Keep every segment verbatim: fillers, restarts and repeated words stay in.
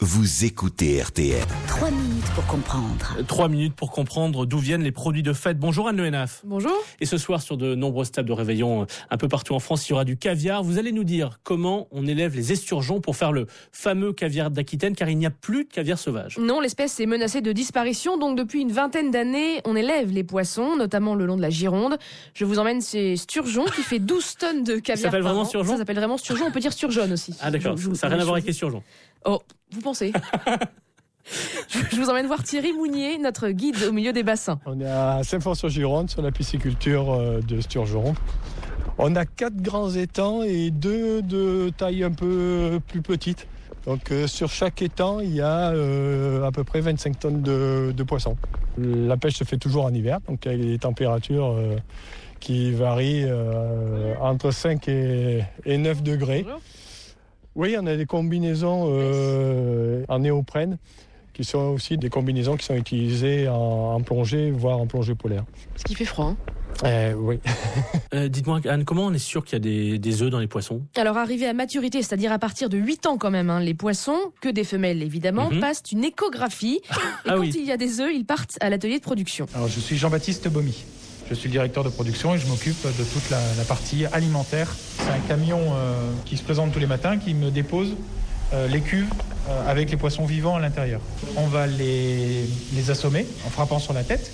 Vous écoutez R T L. Trois minutes pour comprendre. Trois minutes pour comprendre d'où viennent les produits de fête. Bonjour Anne Le Hénaff. Bonjour. Et ce soir, sur de nombreuses tables de réveillon un peu partout en France, il y aura du caviar. Vous allez nous dire comment on élève les esturgeons pour faire le fameux caviar d'Aquitaine, car il n'y a plus de caviar sauvage. Non, l'espèce est menacée de disparition, donc depuis une vingtaine d'années, on élève les poissons, notamment le long de la Gironde. Je vous emmène chez Sturgeon, qui fait douze tonnes de caviar. Ça s'appelle vraiment Sturgeon ? Ça s'appelle vraiment Sturgeon, on peut dire Sturgeon aussi. Ah d'accord, je, je, ça n'a rien à voir avec je... les Sturgeons. Oh, vous pensez Je vous emmène voir Thierry Mounier, notre guide au milieu des bassins. On est à Saint-Fond-sur-Gironde, sur la pisciculture de Sturgeon. On a quatre grands étangs et deux de taille un peu plus petite. Donc euh, sur chaque étang, il y a euh, à peu près vingt-cinq tonnes de, de poissons. La pêche se fait toujours en hiver, donc avec des températures euh, qui varient euh, entre cinq et, et neuf degrés. Oui, on a des combinaisons euh, en néoprène, qui sont aussi des combinaisons qui sont utilisées en, en plongée, voire en plongée polaire. Parce qu'il fait froid, hein. Euh, oui. euh, dites-moi Anne, comment on est sûr qu'il y a des, des œufs dans les poissons ? Alors arrivé à maturité, c'est-à-dire à partir de huit ans quand même, hein, les poissons, que des femelles évidemment, mm-hmm. passent une échographie. Et ah quand oui. il y a des œufs, ils partent à l'atelier de production. Alors je suis Jean-Baptiste Baumy. Je suis le directeur de production et je m'occupe de toute la, la partie alimentaire. C'est un camion euh, qui se présente tous les matins, qui me dépose euh, les cuves euh, avec les poissons vivants à l'intérieur. On va les, les assommer en frappant sur la tête.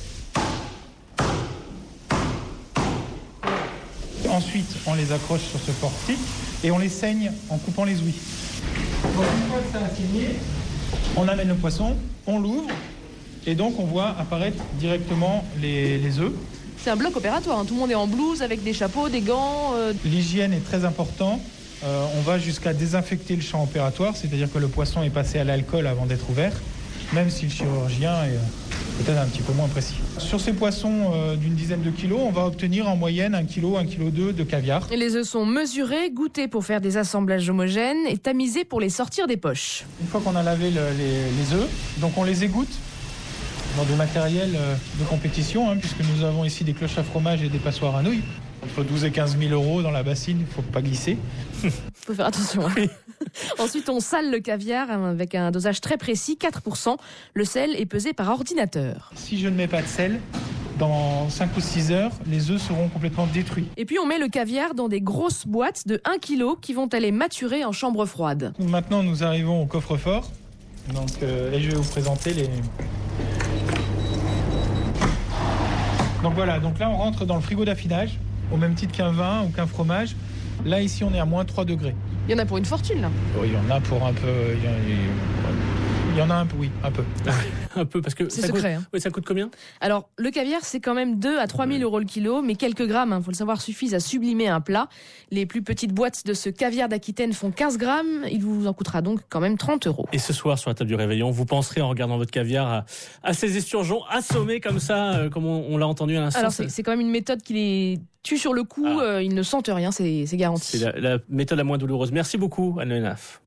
Ensuite, on les accroche sur ce portique et on les saigne en coupant les ouïes. Donc une fois que ça a saigné, on amène le poisson, on l'ouvre et donc on voit apparaître directement les, les œufs. C'est un bloc opératoire, hein. Tout le monde est en blouse avec des chapeaux, des gants. Euh... L'hygiène est très importante. Euh, on va jusqu'à désinfecter le champ opératoire, c'est-à-dire que le poisson est passé à l'alcool avant d'être ouvert, même si le chirurgien est euh, peut-être un petit peu moins précis. Sur ces poissons euh, d'une dizaine de kilos, on va obtenir en moyenne un kilo, un kilo deux de caviar. Et les œufs sont mesurés, goûtés pour faire des assemblages homogènes et tamisés pour les sortir des poches. Une fois qu'on a lavé le, les, les œufs, donc on les égoutte dans du matériel de compétition, hein, puisque nous avons ici des cloches à fromage et des passoires à nouilles. Entre douze et quinze mille euros dans la bassine, il ne faut pas glisser. Il faut faire attention. Hein. Ensuite, on sale le caviar avec un dosage très précis, quatre pour cent. Le sel est pesé par ordinateur. Si je ne mets pas de sel, dans cinq ou six heures, les œufs seront complètement détruits. Et puis on met le caviar dans des grosses boîtes de un kilo qui vont aller maturer en chambre froide. Maintenant, nous arrivons au coffre-fort. Donc, euh, et je vais vous présenter les... Donc voilà, donc là on rentre dans le frigo d'affinage, au même titre qu'un vin ou qu'un fromage. Là ici on est à moins trois degrés. Il y en a pour une fortune là. Oui, il y en a pour un peu... Il y en a, il y en a un peu, oui, un peu. Un peu, parce que c'est ça secret. Coûte, hein. Oui, ça coûte combien ? Alors, le caviar, c'est quand même deux à trois mille euros le kilo, mais quelques grammes, il hein, faut le savoir, suffisent à sublimer un plat. Les plus petites boîtes de ce caviar d'Aquitaine font quinze grammes, il vous en coûtera donc quand même trente euros. Et ce soir, sur la table du réveillon, vous penserez en regardant votre caviar à, à ces esturgeons assommés comme ça, euh, comme on, on l'a entendu à l'instant. Alors, c'est, c'est quand même une méthode qui les tue sur le coup, ah. euh, ils ne sentent rien, c'est, c'est garanti. C'est la, la méthode la moins douloureuse. Merci beaucoup, Anne Le Hénaff.